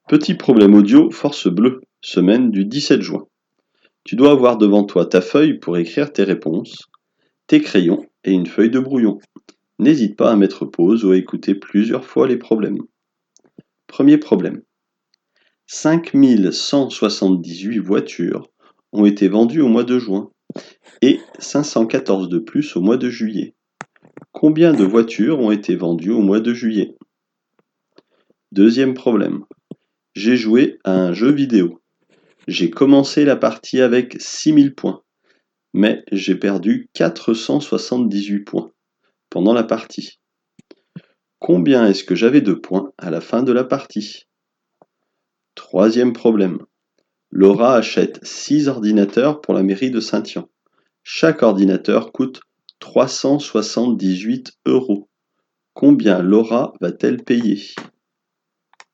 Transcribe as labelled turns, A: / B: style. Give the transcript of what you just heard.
A: Petit problème audio Force Bleue, semaine du 17 juin. Tu dois avoir devant toi ta feuille pour écrire tes réponses, tes crayons et une feuille de brouillon. N'hésite pas à mettre pause ou à écouter plusieurs fois les problèmes. Premier problème. 5178 voitures ont été vendues au mois de juin et 514 de plus au mois de juillet. Combien de voitures ont été vendues au mois de juillet? Deuxième problème. J'ai joué à un jeu vidéo. J'ai commencé la partie avec 6000 points, mais j'ai perdu 478 points pendant la partie. Combien est-ce que j'avais de points à la fin de la partie? Troisième problème. Laura achète 6 ordinateurs pour la mairie de Saint-Yan. Chaque ordinateur coûte 378 €. Combien Laura va-t-elle payer?